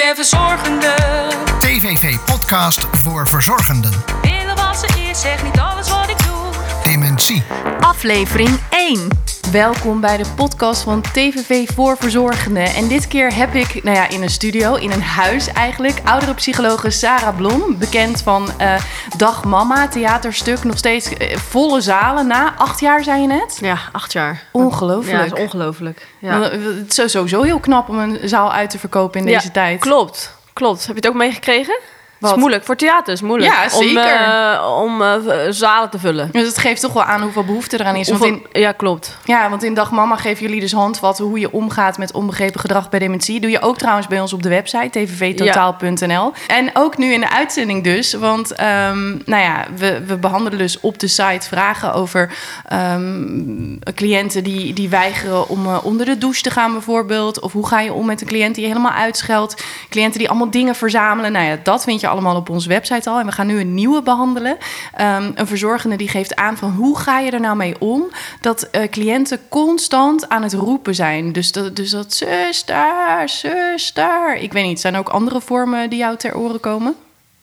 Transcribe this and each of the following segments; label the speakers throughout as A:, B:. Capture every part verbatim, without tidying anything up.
A: en verzorgenden.
B: T V V-podcast voor verzorgenden.
A: Willen was ze eerst, zeg niet alles wat ik doe.
B: Dementie.
C: Aflevering één. Welkom bij de podcast van T V V voor verzorgenden. En dit keer heb ik, nou ja, in een studio, in een huis eigenlijk, oudere psychologe Sarah Blom, bekend van uh, Dag Mama, theaterstuk, nog steeds uh, volle zalen na. Acht jaar, zei je net?
D: Ja, acht jaar.
C: Ongelooflijk.
D: Ja, dat is ongelooflijk. Ja.
C: Het is sowieso heel knap om een zaal uit te verkopen in deze
D: ja,
C: tijd.
D: Klopt, klopt. Heb je het ook meegekregen?
C: Wat?
D: Het is moeilijk. Voor theater is het moeilijk.
C: Ja, zeker.
D: Om, uh, om uh, zalen te vullen.
C: Dus het geeft toch wel aan hoeveel behoefte eraan is.
D: Hoeveel,
C: want in,
D: ja, klopt.
C: Ja, want in Dag Mama geven jullie dus handvatten hoe je omgaat met onbegrepen gedrag bij dementie. Doe je ook trouwens bij ons op de website, t v v totaal punt n l. Ja. En ook nu in de uitzending dus. Want um, nou ja, we, we behandelen dus op de site vragen over um, cliënten die, die weigeren om uh, onder de douche te gaan bijvoorbeeld. Of hoe ga je om met een cliënt die je helemaal uitscheldt. Cliënten die allemaal dingen verzamelen. Nou ja, dat vind je allemaal op onze website al. En we gaan nu een nieuwe behandelen. Um, een verzorgende die geeft aan van hoe ga je er nou mee om dat uh, cliënten constant aan het roepen zijn. Dus dat, dus dat zuster, zuster. Ik weet niet, zijn er ook andere vormen die jou ter oren komen?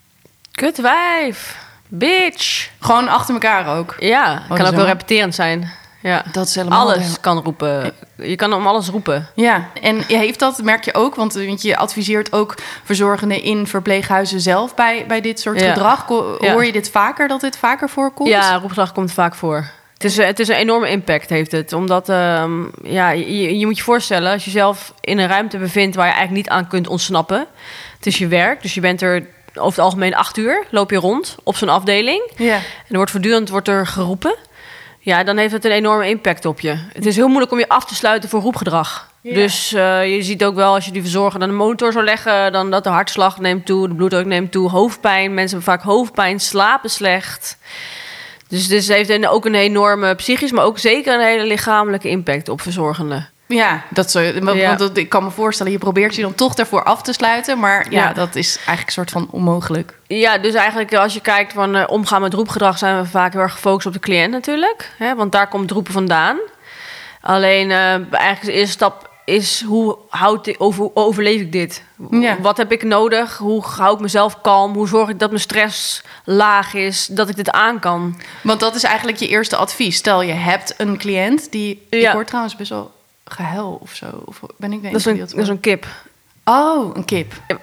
D: Kutwijf, bitch.
C: Gewoon achter elkaar ook?
D: Ja,
C: oh,
D: kan ook
C: zo.
D: wel repeterend zijn. Ja.
C: Dat is helemaal
D: alles kan roepen. Je kan om alles roepen.
C: Ja, en heeft dat, merk je ook, want, want je adviseert ook verzorgenden in verpleeghuizen zelf bij, bij dit soort
D: ja.
C: gedrag. Hoor
D: ja.
C: je dit vaker, dat dit vaker voorkomt?
D: Ja, roepgedrag komt vaak voor. Het is, het is een enorme impact, heeft het. Omdat, um, ja, je, je moet je voorstellen, als je zelf in een ruimte bevindt waar je eigenlijk niet aan kunt ontsnappen. Het is je werk, dus je bent er over het algemeen acht uur, loop je rond op zo'n afdeling.
C: Ja.
D: En er wordt voortdurend wordt er geroepen. Ja, dan heeft het een enorme impact op je. Het is heel moeilijk om je af te sluiten voor roepgedrag. Ja. Dus uh, je ziet ook wel, als je die verzorger aan de monitor zou leggen, dan dat de hartslag neemt toe, de bloeddruk neemt toe, hoofdpijn. Mensen hebben vaak hoofdpijn, slapen slecht. Dus, dus het heeft een, ook een enorme psychisch, maar ook zeker een hele lichamelijke impact op verzorgenden.
C: Ja, dat zo, want
D: ja.
C: dat, ik kan me voorstellen, je probeert je dan toch daarvoor af te sluiten. Maar ja, ja. dat is eigenlijk een soort van onmogelijk.
D: Ja, dus eigenlijk als je kijkt van uh, omgaan met roepgedrag, zijn we vaak heel erg gefocust op de cliënt natuurlijk. Hè, want daar komt het roepen vandaan. Alleen uh, eigenlijk de eerste stap is, hoe, houd ik, over, hoe overleef ik dit? Ja. Wat heb ik nodig? Hoe hou ik mezelf kalm? Hoe zorg ik dat mijn stress laag is? Dat ik dit aan kan?
C: Want dat is eigenlijk je eerste advies. Stel, je hebt een cliënt die... Ja. Ik hoor trouwens best wel gehuil of zo. Of ben ik de
D: dat, is een, dat is een kip.
C: Oh, een kip. Ja.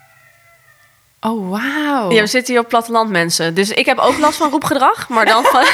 C: Oh, wauw.
D: Ja, we zitten hier op platteland, mensen. Dus ik heb ook last van roepgedrag, maar dan van...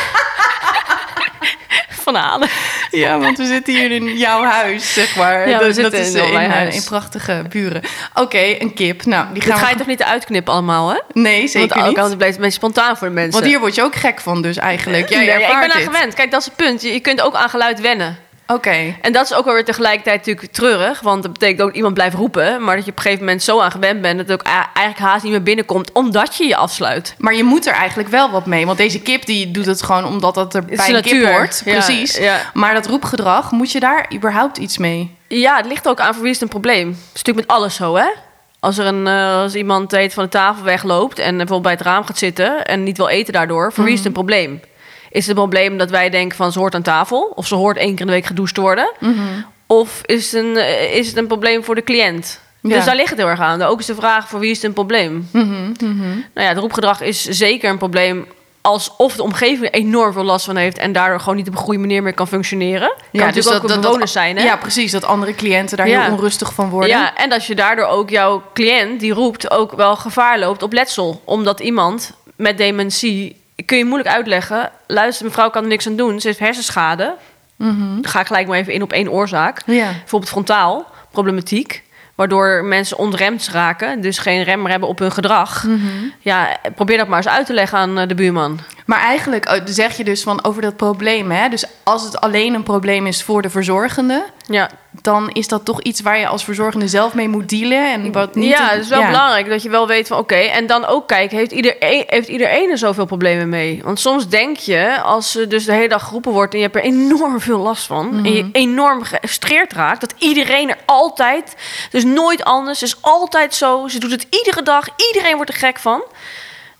D: van halen.
C: Ja, want we zitten hier in jouw huis, zeg maar.
D: Ja, we
C: dat,
D: zitten
C: dat is
D: in,
C: in,
D: in,
C: in, in prachtige buren. Oké, okay, een kip. Nou, die gaan
D: dat
C: we...
D: ga je toch niet uitknippen allemaal, hè?
C: Nee, zeker
D: want,
C: niet.
D: Want het blijft een beetje spontaan voor de mensen.
C: Want hier word je ook gek van dus eigenlijk. Jij
D: ja, ik ben aan
C: dit.
D: gewend. Kijk, dat is het punt. Je, je kunt ook aan geluid wennen.
C: Oké. Okay.
D: En dat is ook wel weer tegelijkertijd natuurlijk treurig. Want dat betekent ook dat iemand blijft roepen. Maar dat je op een gegeven moment zo aan gewend bent... dat het ook eigenlijk haast niet meer binnenkomt... omdat je je afsluit.
C: Maar je moet er eigenlijk wel wat mee. Want deze kip die doet het gewoon omdat dat er bij een
D: natuur.
C: Kip hoort.
D: Ja,
C: precies. Ja. Maar dat roepgedrag, moet je daar überhaupt iets mee?
D: Ja, het ligt ook aan voor wie is het een probleem. Het is natuurlijk met alles zo, hè? Als er een, uh, als iemand heet van de tafel wegloopt... en bijvoorbeeld bij het raam gaat zitten... en niet wil eten daardoor, voor mm. wie is het een probleem? Is het een probleem dat wij denken van ze hoort aan tafel... of ze hoort één keer in de week gedoucht te worden? Mm-hmm. Of is het, een, is het een probleem voor de cliënt? Ja. Dus daar ligt het heel erg aan. Ook is de vraag voor wie is het een probleem?
C: Mm-hmm. Mm-hmm.
D: Nou ja, het roepgedrag is zeker een probleem... alsof de omgeving er enorm veel last van heeft... en daardoor gewoon niet op een goede manier meer kan functioneren. Kan ja, dus ook dat, bewoners dat, zijn, hè?
C: Ja, precies. Dat andere cliënten daar ja. heel onrustig van worden.
D: Ja, en dat je daardoor ook jouw cliënt die roept... ook wel gevaar loopt op letsel. Omdat iemand met dementie... kun je moeilijk uitleggen... luister, mevrouw kan er niks aan doen. Ze heeft hersenschade. Mm-hmm. Dan ga ik gelijk maar even in op één oorzaak. Ja. Bijvoorbeeld frontaal, problematiek... waardoor mensen ontremd raken... dus geen rem hebben op hun gedrag. Mm-hmm. Ja, probeer dat maar eens uit te leggen aan de buurman.
C: Maar eigenlijk zeg je dus van over dat probleem... hè? Dus als het alleen een probleem is voor de verzorgende...
D: Ja.
C: dan is dat toch iets waar je als verzorgende zelf mee moet dealen. En wat niet
D: ja,
C: te,
D: het is wel
C: ja.
D: belangrijk dat je wel weet van... oké, okay, en dan ook kijken, heeft iedereen, heeft iedereen er zoveel problemen mee? Want soms denk je, als er dus de hele dag geroepen wordt... en je hebt er enorm veel last van... Mm-hmm. en je enorm gefrustreerd raakt... dat iedereen er altijd... dus nooit anders, het is altijd zo... ze doet het iedere dag, iedereen wordt er gek van...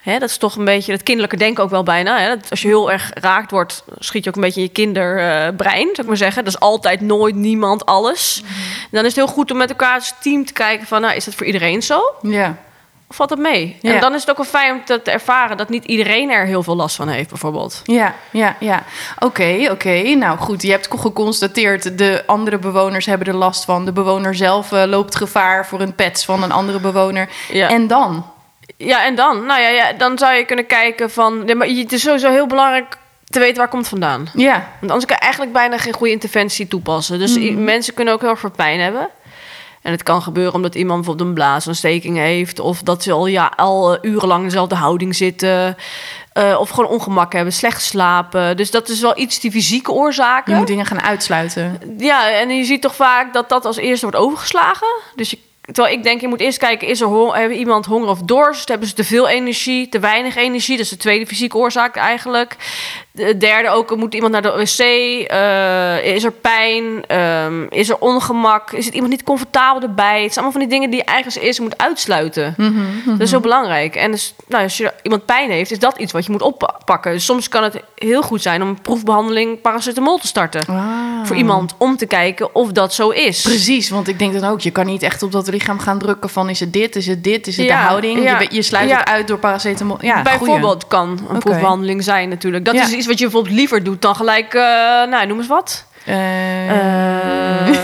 D: Hè, dat is toch een beetje het kinderlijke denken ook wel bijna. Hè? Dat als je heel erg raakt wordt, schiet je ook een beetje in je kinderbrein, zou ik maar zeggen. Dat is altijd, nooit, niemand, alles. Mm-hmm. Dan is het heel goed om met elkaar als team te kijken van, nou, is dat voor iedereen zo?
C: Ja.
D: Of valt dat mee? Ja. En dan is het ook wel fijn om te, te ervaren dat niet iedereen er heel veel last van heeft, bijvoorbeeld.
C: Ja, ja, ja. Oké, okay, oké. Okay. Nou goed, je hebt geconstateerd, de andere bewoners hebben er last van. De bewoner zelf uh, loopt gevaar voor een pets van een andere bewoner. Ja. En dan?
D: Ja, en dan? Nou ja, ja, dan zou je kunnen kijken van... Het is sowieso heel belangrijk te weten waar komt vandaan.
C: Ja.
D: Want anders kan je eigenlijk bijna geen goede interventie toepassen. Dus mm. mensen kunnen ook heel erg veel pijn hebben. En het kan gebeuren omdat iemand bijvoorbeeld een blaasontsteking heeft... of dat ze al, ja, al uh, urenlang in dezelfde houding zitten... Uh, of gewoon ongemak hebben, slecht slapen. Dus dat is wel iets die fysieke oorzaken.
C: Je moet dingen gaan uitsluiten.
D: Ja, en je ziet toch vaak dat dat als eerste wordt overgeslagen. Dus je Terwijl ik denk, je moet eerst kijken, is er hon- hebben iemand honger of dorst? Hebben ze te veel energie, te weinig energie? Dat is de tweede fysieke oorzaak eigenlijk. De derde ook, moet iemand naar de wc? Uh, is er pijn? Um, is er ongemak? Is het iemand niet comfortabel erbij? Het zijn allemaal van die dingen die je eigenlijk als eerste moet uitsluiten. Mm-hmm, mm-hmm. Dat is heel belangrijk. En dus, nou, als je iemand pijn heeft, is dat iets wat je moet oppakken. Dus soms kan het heel goed zijn om een proefbehandeling paracetamol te starten. Ah. Voor iemand, om te kijken of dat zo is.
C: Precies, want ik denk dan ook, je kan niet echt op dat lichaam gaan drukken van is het dit, is het dit, is het ja, de houding.
D: Ja,
C: je, je sluit ja. het uit door paracetamol. Ja,
D: bijvoorbeeld goeie. Kan een okay. proefbehandeling zijn natuurlijk. Dat ja. is iets wat je bijvoorbeeld liever doet dan gelijk, uh, nou, noem eens wat. Uh... Uh...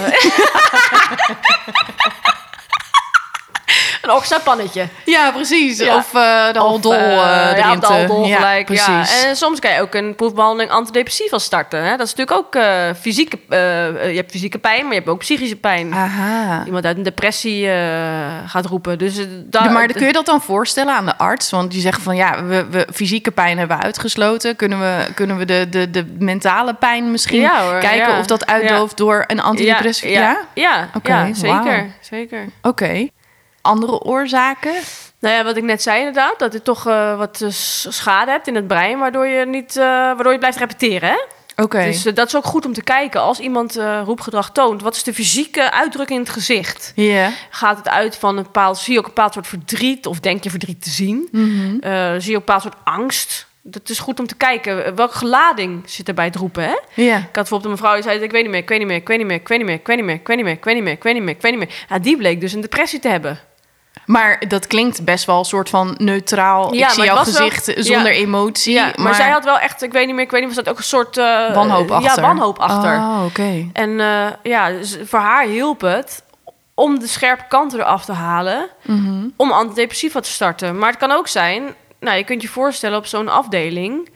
D: een oxapannetje.
C: Ja, precies. Ja. Of uh, de Aldol uh, uh,
D: ja, de Aldol
C: ja,
D: gelijk.
C: Precies.
D: Ja. En soms kan je ook een proefbehandeling antidepressiva starten. Hè? Dat is natuurlijk ook uh, fysieke... Uh, je hebt fysieke pijn, maar je hebt ook psychische pijn.
C: Aha.
D: Iemand uit een depressie uh, gaat roepen. Dus, uh, da-
C: ja, maar kun je dat dan voorstellen aan de arts? Want die zegt van ja, we, we fysieke pijn hebben we uitgesloten. Kunnen we, kunnen we de, de, de mentale pijn misschien
D: ja, hoor,
C: kijken
D: ja.
C: of dat uitdooft ja. door een antidepressiva?
D: Ja, ja, ja? ja,
C: okay,
D: ja zeker.
C: Wow.
D: zeker.
C: Oké. Okay. Andere oorzaken?
D: Nou ja, wat ik net zei inderdaad, dat je toch uh, wat uh, schade hebt in het brein, waardoor je niet, uh, waardoor je blijft repeteren. Hè?
C: Oké. Okay.
D: Dus uh, dat is ook goed om te kijken als iemand uh, roepgedrag toont. Wat is de fysieke uitdrukking in het gezicht?
C: Ja. Yeah.
D: Gaat het uit van een bepaald, zie je ook een bepaald soort verdriet of denk je verdriet te zien? Mm-hmm. Uh, zie je ook een bepaald soort angst? Dat is goed om te kijken. Welke gelading zit er bij het roepen, hè?
C: Ja.
D: Ik had bijvoorbeeld een mevrouw die zei, ik weet niet meer, ik weet niet meer, ik weet niet meer, ik weet niet meer, ik weet niet meer, ik weet niet meer, ik weet niet meer, ik weet niet meer, ik weet niet meer. Ja, die bleek dus een depressie te hebben.
C: Maar dat klinkt best wel een soort van neutraal. Ja, ik zie jouw gezicht wel, zonder ja, emotie.
D: Ja, maar, maar zij had wel echt, ik weet niet meer, ik weet niet, was dat ook een soort... Uh,
C: wanhoop achter.
D: Ja, wanhoop achter.
C: Oh, oké. Okay.
D: En uh, ja, dus voor haar hielp het om de scherpe kanten eraf te halen, mm-hmm. om antidepressiva te starten. Maar het kan ook zijn, nou, je kunt je voorstellen op zo'n afdeling,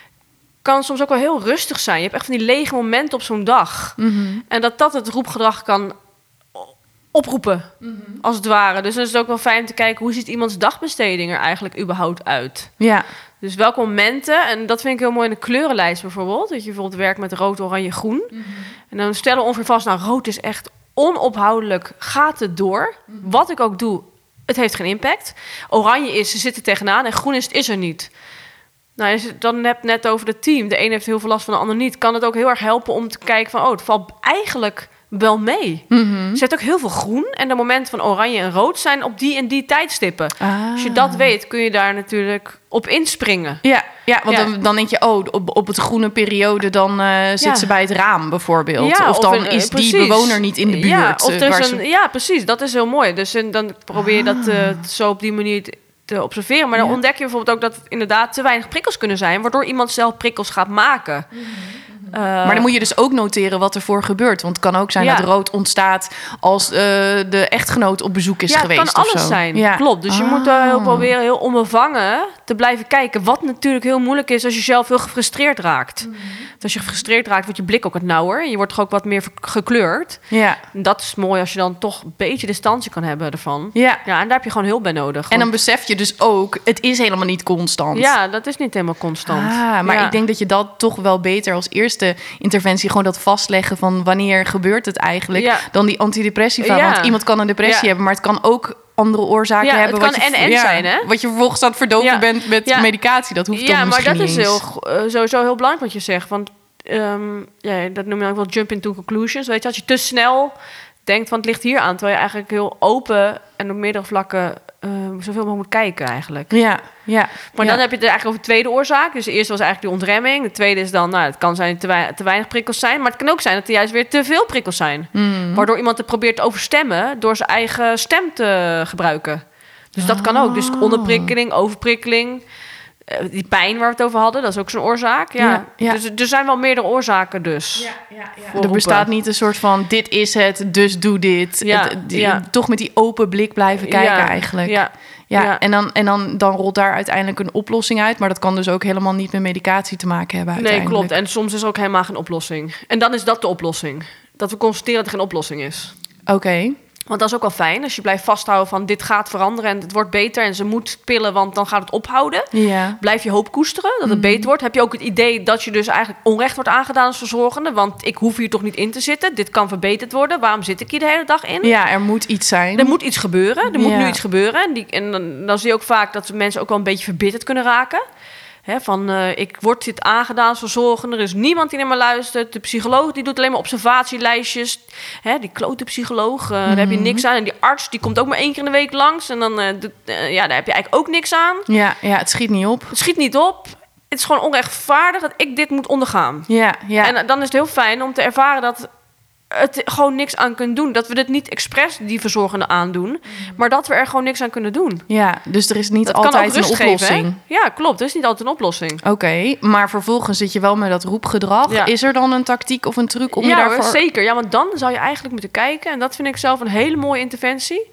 D: kan soms ook wel heel rustig zijn. Je hebt echt van die lege momenten op zo'n dag. Mm-hmm. En dat dat het roepgedrag kan oproepen, mm-hmm. als het ware. Dus dan is het ook wel fijn te kijken, hoe ziet iemands dagbesteding er eigenlijk überhaupt uit?
C: Ja.
D: Dus welke momenten, en dat vind ik heel mooi in de kleurenlijst bijvoorbeeld, dat je bijvoorbeeld werkt met rood, oranje, groen. Mm-hmm. En dan stellen we ongeveer vast, nou, rood is echt onophoudelijk, gaat het door. Mm-hmm. Wat ik ook doe, het heeft geen impact. Oranje is, ze zitten tegenaan, en groen is, het is er niet. Nou, als je het dan hebt net over het team, de een heeft heel veel last van de ander niet, kan het ook heel erg helpen om te kijken van, oh, het valt eigenlijk wel mee. Mm-hmm. Er zit ook heel veel groen. En de momenten van oranje en rood zijn op die en die tijdstippen. Ah. Als je dat weet, kun je daar natuurlijk op inspringen.
C: Ja, ja want ja. Dan, dan denk je, oh, op, op het groene periode, dan uh, zit ja. ze bij het raam bijvoorbeeld. Ja, of, of dan een, is precies. die bewoner niet in de buurt.
D: Ja, of er is
C: ze...
D: een, ja, precies. Dat is heel mooi. Dus en dan probeer je dat uh, zo op die manier te observeren. Maar dan ja. ontdek je bijvoorbeeld ook dat het inderdaad te weinig prikkels kunnen zijn, waardoor iemand zelf prikkels gaat maken. Mm-hmm. Uh,
C: maar dan moet je dus ook noteren wat ervoor gebeurt. Want het kan ook zijn ja. dat rood ontstaat als uh, de echtgenoot op bezoek is
D: ja,
C: geweest.
D: Ja, het kan alles
C: zo.
D: zijn.
C: Ja.
D: Klopt. Dus ah. je moet uh, heel proberen heel onbevangen te blijven kijken. Wat natuurlijk heel moeilijk is als je zelf heel gefrustreerd raakt. Mm-hmm. Als je gefrustreerd raakt, wordt je blik ook wat nauwer. En je wordt toch ook wat meer gekleurd.
C: Ja.
D: En dat is mooi als je dan toch een beetje distantie kan hebben ervan.
C: Ja.
D: Ja, en daar heb je gewoon hulp bij nodig.
C: En dan besef je dus ook, het is helemaal niet constant.
D: Ja, dat is niet helemaal constant.
C: Ah, maar
D: ja.
C: ik denk dat je dat toch wel beter als eerste interventie, gewoon dat vastleggen van wanneer gebeurt het eigenlijk, ja. dan die antidepressiva. Ja. Want iemand kan een depressie ja. hebben, maar het kan ook andere oorzaken
D: ja,
C: hebben.
D: Het kan
C: wat je,
D: en en
C: ja,
D: zijn, hè?
C: Wat je vervolgens aan het verdoven ja. bent met ja. medicatie. Dat hoeft
D: ja,
C: toch misschien niet.
D: Ja, maar dat is heel, uh, sowieso heel belangrijk wat je zegt. Want um, ja, dat noem je ook wel jump into conclusions. Weet je, als je te snel denkt van het ligt hier aan, terwijl je eigenlijk heel open en op meerdere vlakken uh, zoveel mogelijk moet kijken eigenlijk.
C: Ja, ja.
D: Maar
C: ja.
D: dan heb je het eigenlijk over de tweede oorzaak. Dus de eerste was eigenlijk die ontremming. De tweede is dan, nou, het kan zijn te, wei- te weinig prikkels zijn. Maar het kan ook zijn dat er juist weer te veel prikkels zijn.
C: Mm.
D: Waardoor iemand het probeert te overstemmen door zijn eigen stem te gebruiken. Dus dat kan ook. Dus onderprikkeling, overprikkeling. Uh, die pijn waar we het over hadden, dat is ook zo'n oorzaak. Ja.
C: Ja, ja.
D: Dus er zijn wel meerdere oorzaken dus.
C: Ja, ja, ja.
D: Voor
C: Er bestaat
D: roepen.
C: niet een soort van, dit is het, dus doe dit.
D: Ja,
C: Het- die-
D: ja.
C: Toch met die open blik blijven kijken
D: Ja,
C: eigenlijk.
D: Ja.
C: Ja,
D: Ja.
C: en, dan, en dan, dan rolt daar uiteindelijk een oplossing uit. Maar dat kan dus ook helemaal niet met medicatie te maken hebben
D: Nee,
C: uiteindelijk.
D: klopt. En soms is er ook helemaal geen oplossing. En dan is dat de oplossing. Dat we constateren dat er geen oplossing is.
C: Oké.
D: Want dat is ook wel fijn. Als je blijft vasthouden van dit gaat veranderen en het wordt beter en ze moet pillen, want dan gaat het ophouden.
C: Ja.
D: Blijf je hoop koesteren dat het
C: Mhm.
D: beter wordt. Heb je ook het idee dat je dus eigenlijk onrecht wordt aangedaan als verzorgende. Want ik hoef hier toch niet in te zitten. Dit kan verbeterd worden. Waarom zit ik hier de hele dag in?
C: Ja, er moet iets zijn.
D: Er moet iets gebeuren. Er moet
C: Ja.
D: nu iets gebeuren. En, die, en dan, dan zie je ook vaak dat mensen ook wel een beetje verbitterd kunnen raken. Hè, van, uh, ik word dit aangedaan als verzorgende. Er is niemand die naar me luistert. De psycholoog die doet alleen maar observatielijstjes. Hè, die klote psycholoog, uh, daar heb je niks aan. En die arts die komt ook maar één keer in de week langs. En dan uh, doet, uh, ja, daar heb je eigenlijk ook niks aan.
C: Ja, ja, het schiet niet op.
D: Het schiet niet op. Het is gewoon onrechtvaardig dat ik dit moet ondergaan.
C: Ja, ja.
D: En uh, dan is het heel fijn om te ervaren dat het gewoon niks aan kunt doen. Dat we dit niet expres die verzorgende aandoen. Maar dat we er gewoon niks aan kunnen doen.
C: ja, dus er is niet
D: Dat kan
C: altijd
D: ook
C: een
D: rust
C: oplossing.
D: geven, hè? Ja, klopt. Er is niet altijd een oplossing.
C: Oké, maar vervolgens zit je wel met dat roepgedrag.
D: Ja.
C: Is er dan een tactiek of een truc om
D: ja,
C: je daarvoor...
D: hoor, zeker. Ja, want dan zou je eigenlijk moeten kijken. En dat vind ik zelf een hele mooie interventie.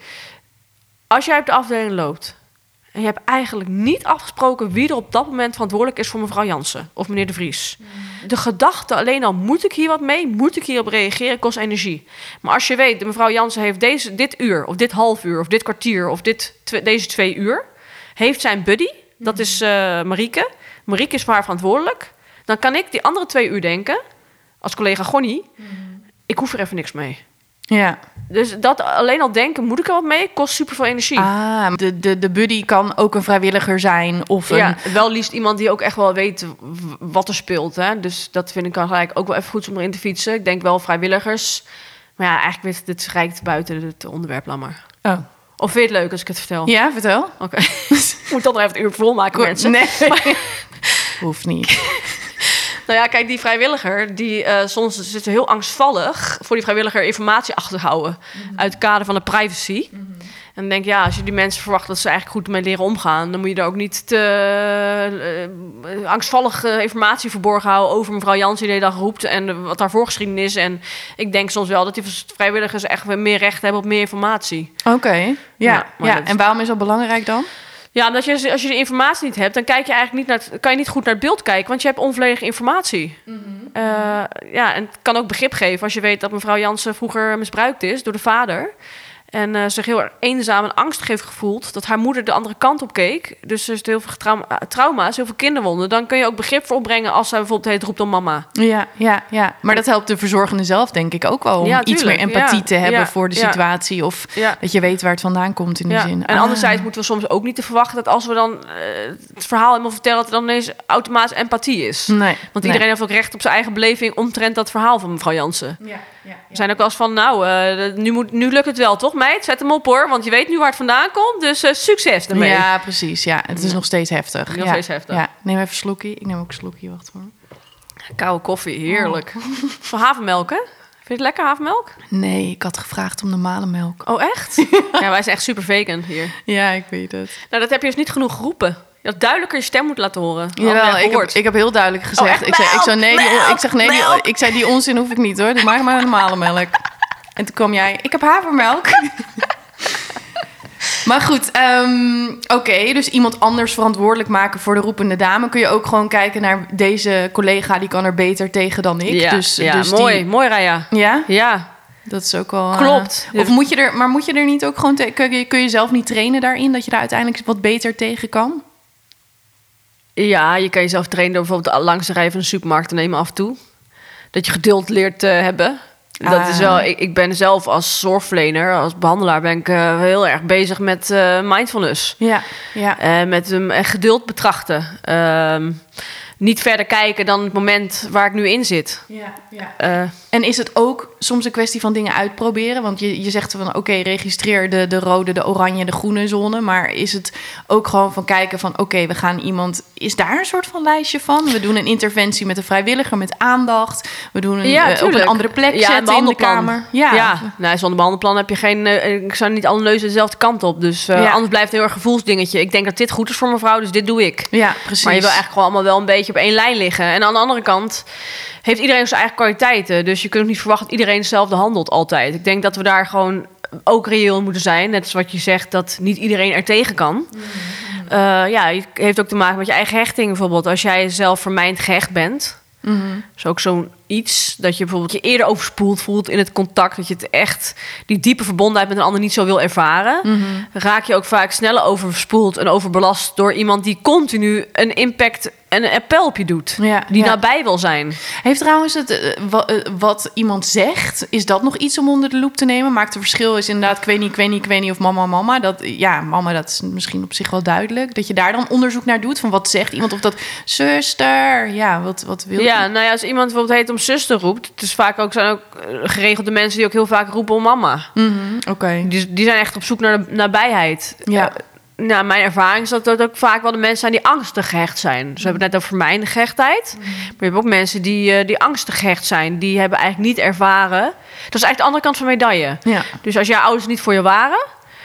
D: Als jij op de afdeling loopt en je hebt eigenlijk niet afgesproken wie er op dat moment verantwoordelijk is voor mevrouw Jansen of meneer De Vries. De gedachte alleen al, moet ik hier wat mee? Moet ik hierop reageren? Kost energie. Maar als je weet, de mevrouw Jansen heeft deze, dit uur of dit half uur of dit kwartier of dit, tw- deze twee uur, heeft zijn buddy, dat is uh, Marieke. Marieke is voor haar verantwoordelijk. Dan kan ik die andere twee uur denken, als collega Gonnie, ik hoef er even niks mee.
C: Ja.
D: Dus dat alleen al denken, moet ik er wat mee? Kost superveel energie.
C: Ah, de, de, de buddy kan ook een vrijwilliger zijn of een...
D: Ja, wel liefst iemand die ook echt wel weet w- wat er speelt. Hè? Dus dat vind ik dan gelijk ook wel even goed om erin te fietsen. Ik denk wel vrijwilligers. Maar ja, eigenlijk dit, dit reikt buiten het onderwerp, laat maar.
C: Oh.
D: Of vind je het leuk als ik het vertel?
C: Ja, vertel.
D: Oké. Moet dan nog even het uur volmaken, mensen.
C: Nee, hoeft niet.
D: Nou ja, kijk, die vrijwilliger, die uh, soms zit er heel angstvallig voor die vrijwilliger informatie achterhouden. Mm-hmm. Uit het kader van de privacy. Mm-hmm. En dan denk ik, ja, als je die mensen verwacht dat ze eigenlijk goed mee leren omgaan, dan moet je daar ook niet te uh, angstvallige informatie verborgen houden over mevrouw Jansen die de hele dag roept en uh, wat haar voorgeschiedenis is. En ik denk soms wel dat die vrijwilligers echt weer meer recht hebben op meer informatie.
C: Oké, okay. ja.
D: ja,
C: ja. En waarom is dat belangrijk dan?
D: Ja, omdat je, als je de informatie niet hebt, dan kijk je eigenlijk niet naar het, kan je niet goed naar het beeld kijken, want je hebt onvolledige informatie. Mm-hmm. Uh, ja, en het kan ook begrip geven als je weet dat mevrouw Jansen vroeger misbruikt is door de vader. En uh, zich heel erg eenzaam en angstig heeft gevoeld. Dat haar moeder de andere kant op keek. Dus er is heel veel trauma, trauma's, heel veel kinderwonden. Dan kun je ook begrip voor opbrengen als zij bijvoorbeeld heet roept om mama.
C: Ja, ja, ja. Maar dat helpt de verzorgende zelf denk ik ook wel. Om
D: ja,
C: iets meer empathie
D: ja,
C: te hebben
D: ja,
C: voor de
D: ja,
C: situatie. Of
D: ja.
C: dat je weet waar het vandaan komt in die
D: ja.
C: zin.
D: En
C: ah.
D: anderzijds moeten we soms ook niet te verwachten dat als we dan uh, het verhaal helemaal vertellen, dat er dan ineens automatisch empathie is.
C: Nee,
D: Want iedereen
C: nee.
D: heeft ook recht op zijn eigen beleving omtrent dat verhaal van mevrouw Jansen.
C: Ja, ja, ja.
D: We zijn ook wel eens van, nou, uh, nu, moet, nu lukt het wel, toch meid? Zet hem op hoor, want je weet nu waar het vandaan komt. Dus uh, succes ermee.
C: Ja, precies. Ja, het is
D: Ja.
C: nog steeds heftig.
D: Nog
C: ja.
D: steeds heftig.
C: Ja. Neem even een slokje. Ik neem ook een slokje. Wacht hoor.
D: Koude koffie, heerlijk. Oh. Van havermelk, hè? Vind je het lekker, havermelk?
C: Nee, ik had gevraagd om normale melk.
D: Oh, echt? Ja, wij zijn echt super vegan hier.
C: Ja, ik weet het.
D: Nou, dat heb je dus niet genoeg geroepen. Je had duidelijker je stem moeten laten horen.
C: Jawel, ik heb, ik heb heel duidelijk gezegd.
D: Oh,
C: ik, zei, ik, zei, nee, die,
D: melk,
C: ik zeg nee, die, ik zei die onzin hoef ik niet hoor. Doe maar maar normale melk. En toen kwam jij, ik heb havermelk. Maar goed, um, oké, okay, dus iemand anders verantwoordelijk maken voor de roepende dame. Kun je ook gewoon kijken naar deze collega, die kan er beter tegen dan ik.
D: Ja,
C: dus,
D: ja
C: dus
D: mooi,
C: die,
D: mooi Raya.
C: Ja?
D: Ja.
C: Dat is ook wel...
D: Klopt.
C: Uh, of moet je er, maar moet je er niet ook gewoon... Te, kun, je, kun je zelf niet trainen daarin, dat je daar uiteindelijk wat beter tegen kan?
D: Ja, je kan jezelf trainen door bijvoorbeeld langs de rij van de supermarkt te nemen af en toe. Dat je geduld leert uh, hebben. Dat ah. is wel, ik, ik ben zelf als zorgverlener, als behandelaar, ben ik uh, heel erg bezig met uh, mindfulness.
C: Ja, ja.
D: Uh, met um, geduld betrachten. Uh, niet verder kijken dan het moment waar ik nu in zit.
C: Ja, ja.
D: Uh,
C: En is het ook soms een kwestie van dingen uitproberen? Want je, je zegt van oké, okay, registreer de, de rode, de oranje, de groene zone. Maar is het ook gewoon van kijken van oké, okay, we gaan iemand... Is daar een soort van lijstje van? We doen een interventie met een vrijwilliger, met aandacht. We doen een,
D: ja,
C: uh, op een andere plek
D: ja,
C: zetten in de kamer.
D: Ja, ja. Nou, zonder behandelplan heb je geen... Uh, ik zou niet alle neuzen dezelfde kant op. Dus uh, ja. anders blijft het heel erg gevoelsdingetje. Ik denk dat dit goed is voor mevrouw, dus dit doe ik.
C: Ja, precies.
D: Maar je wil eigenlijk gewoon allemaal wel een beetje op één lijn liggen. En aan de andere kant heeft iedereen zijn eigen kwaliteiten. Dus je kunt ook niet verwachten dat iedereen hetzelfde handelt altijd. Ik denk dat we daar gewoon ook reëel moeten zijn. Net zoals wat je zegt, dat niet iedereen er tegen kan. Mm-hmm. Uh, ja, het heeft ook te maken met je eigen hechting bijvoorbeeld. Als jij zelf vermijnd gehecht bent... Mm-hmm. is ook zo'n iets dat je bijvoorbeeld je eerder overspoeld voelt in het contact, dat je het echt die diepe verbondenheid met een ander niet zo wil ervaren, mm-hmm. raak je ook vaak sneller overspoeld en overbelast door iemand die continu een impact en een appel op je doet, ja, die ja. nabij wil zijn.
C: Heeft trouwens het uh, wat, uh, wat iemand zegt, is dat nog iets om onder de loep te nemen? Maakt het verschil is inderdaad, ik weet niet, ik weet niet, ik weet niet of mama, mama. Dat, ja, mama, dat is misschien op zich wel duidelijk. Dat je daar dan onderzoek naar doet, van wat zegt iemand of dat zuster, ja, wat, wat wil je?
D: Ja, nou ja, als iemand bijvoorbeeld heet om zuster roept, het is vaak ook, zijn ook geregelde mensen die ook heel vaak roepen om mama.
C: Mm-hmm, Oké. Okay.
D: Die, die zijn echt op zoek naar de nabijheid.
C: Ja.
D: Uh, Nou, mijn ervaring is dat dat ook vaak wel de mensen zijn die angstig gehecht zijn. Dus we hebben het net over vermijnde gehechtheid. Mm. Maar je hebt ook mensen die, uh, die angstig gehecht zijn. Die hebben eigenlijk niet ervaren. Dat is eigenlijk de andere kant van de medaille.
C: Ja.
D: Dus als jouw ouders niet voor je waren,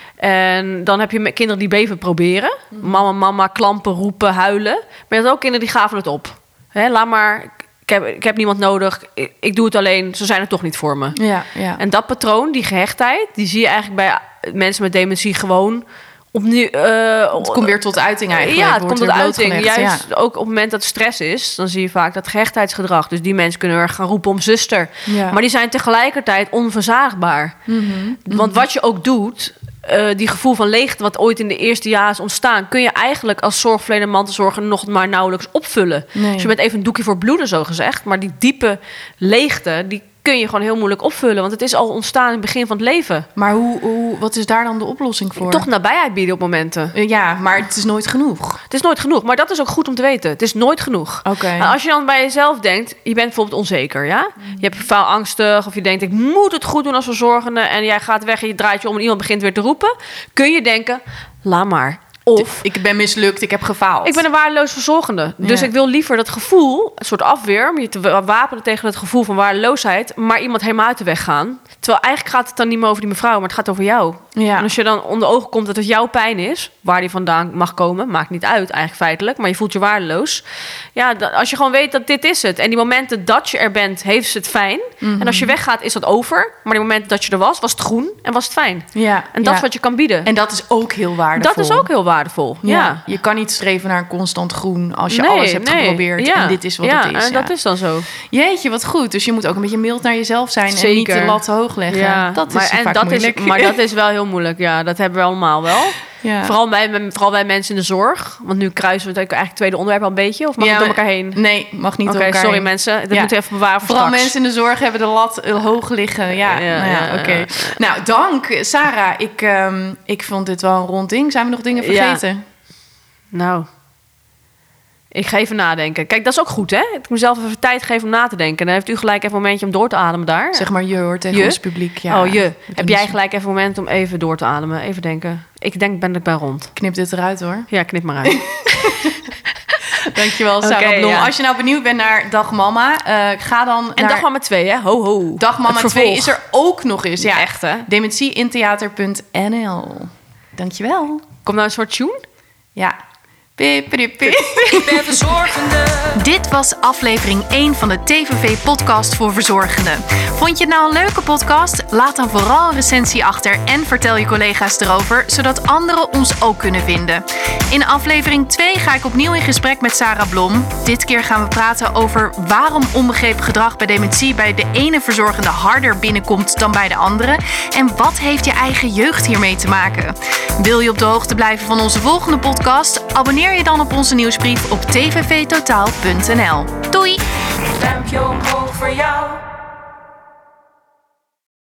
D: en dan heb je kinderen die beven proberen. Mm. Mama, mama, klampen, roepen, huilen. Maar je hebt ook kinderen die gaven het op. Hè, laat maar, ik heb, ik heb niemand nodig. Ik, ik doe het alleen, ze zijn er toch niet voor me.
C: Ja, ja.
D: En dat patroon, die gehechtheid, die zie je eigenlijk bij mensen met dementie gewoon opnieuw. Uh,
C: het komt weer tot uiting eigenlijk.
D: Ja, het komt tot uiting. Juist
C: ja.
D: ook op het moment dat stress is, dan zie je vaak dat gehechtheidsgedrag. Dus die mensen kunnen er gaan roepen om zuster. Ja. Maar die zijn tegelijkertijd onverzaagbaar. Mm-hmm. Want wat je ook doet, uh, die gevoel van leegte wat ooit in de eerste jaren is ontstaan, kun je eigenlijk als zorgverlener, mantelzorger nog maar nauwelijks opvullen. Nee. Dus je bent even een doekje voor bloeden, zo gezegd. Maar die diepe leegte, die kun je gewoon heel moeilijk opvullen. Want het is al ontstaan in het begin van het leven.
C: Maar hoe, hoe, wat is daar dan de oplossing voor?
D: Toch nabijheid bieden op momenten.
C: Ja, maar het is nooit genoeg.
D: Het is nooit genoeg, maar dat is ook goed om te weten. Het is nooit genoeg.
C: Okay.
D: Nou, als je dan bij jezelf denkt, je bent bijvoorbeeld onzeker, ja? Mm. Je hebt faalangstig, of je denkt, ik moet het goed doen als verzorgende, en jij gaat weg en je draait je om en iemand begint weer te roepen. Kun je denken, laat maar. Of
C: ik ben mislukt, ik heb gefaald.
D: Ik ben een waardeloos verzorgende. Dus ja. ik wil liever dat gevoel, een soort afweer, om je te wapenen tegen het gevoel van waardeloosheid, maar iemand helemaal uit de weg gaan. Terwijl eigenlijk gaat het dan niet meer over die mevrouw, maar het gaat over jou. Ja. En als je dan onder ogen komt dat het jouw pijn is, waar die vandaan mag komen, maakt niet uit eigenlijk feitelijk, maar je voelt je waardeloos. Ja, als je gewoon weet dat dit is het. En die momenten dat je er bent, heeft ze het fijn. Mm-hmm. En als je weggaat, is dat over. Maar die momenten dat je er was, was het groen en was het fijn.
C: Ja.
D: En dat
C: ja.
D: is wat je kan bieden.
C: En dat is ook heel waardevol.
D: Dat is ook heel waardevol, ja. ja.
C: Je kan niet streven naar een constant groen als je
D: nee,
C: alles hebt
D: nee.
C: geprobeerd.
D: Ja.
C: En dit is wat
D: ja,
C: het is.
D: En
C: ja,
D: dat is dan zo.
C: Jeetje, wat goed. Dus je moet ook een beetje mild naar jezelf zijn.
D: Zeker.
C: En niet de lat hoog leggen. Ja. Dat is
D: maar, en
C: vaak
D: dat
C: moeilijk.
D: Is, maar dat is wel heel moeilijk. Ja, dat hebben we allemaal wel. Ja. Vooral, bij, vooral bij mensen in de zorg. Want nu kruisen we het eigenlijk het tweede onderwerp al een beetje. Of mag ja, het door elkaar heen?
C: Nee, mag niet
D: okay,
C: door elkaar
D: sorry
C: heen.
D: mensen. Dat
C: ja.
D: moet even bewaren voor
C: Vooral
D: straks.
C: mensen in de zorg hebben de lat hoog liggen. Ja, ja, nou ja, ja oké. Okay. Nou, dank Sarah. Ik, um, ik vond dit wel een rond ding. Zijn we nog dingen vergeten?
D: Ja. Nou, ik ga even nadenken. Kijk, dat is ook goed, hè? Ik moet mezelf even tijd geven om na te denken. Dan heeft u gelijk even een momentje om door te ademen daar.
C: Zeg maar je hoor tegen
D: je?
C: ons publiek. Ja.
D: Oh, je. Heb jij gelijk even een moment om even door te ademen? Even denken. Ik denk, ben ik bij rond.
C: Knip dit eruit, hoor.
D: Ja, knip maar uit.
C: Dankjewel, Sarah okay, Blom. Ja. Als je nou benieuwd bent naar Dag Mama, uh, ga dan
D: En
C: naar...
D: Dag Mama twee, hè? Ho, ho.
C: Dag Mama twee is er ook nog eens. Ja,
D: echt, hè?
C: Dementieintheater punt n l. Dankjewel.
D: Komt nou een soort tune?
C: Ja. Pip, pip, pip.
A: Ik ben verzorgende.
C: Dit was aflevering één van de T V V-podcast voor verzorgenden. Vond je het nou een leuke podcast? Laat dan vooral een recensie achter en vertel je collega's erover, zodat anderen ons ook kunnen vinden. In aflevering twee ga ik opnieuw in gesprek met Sarah Blom. Dit keer gaan we praten over waarom onbegrepen gedrag bij dementie bij de ene verzorgende harder binnenkomt dan bij de andere. En wat heeft je eigen jeugd hiermee te maken? Wil je op de hoogte blijven van onze volgende podcast? Abonneer je dan op onze nieuwsbrief op t v v totaal punt n l. Doei!
A: Duimpje omhoog voor jou.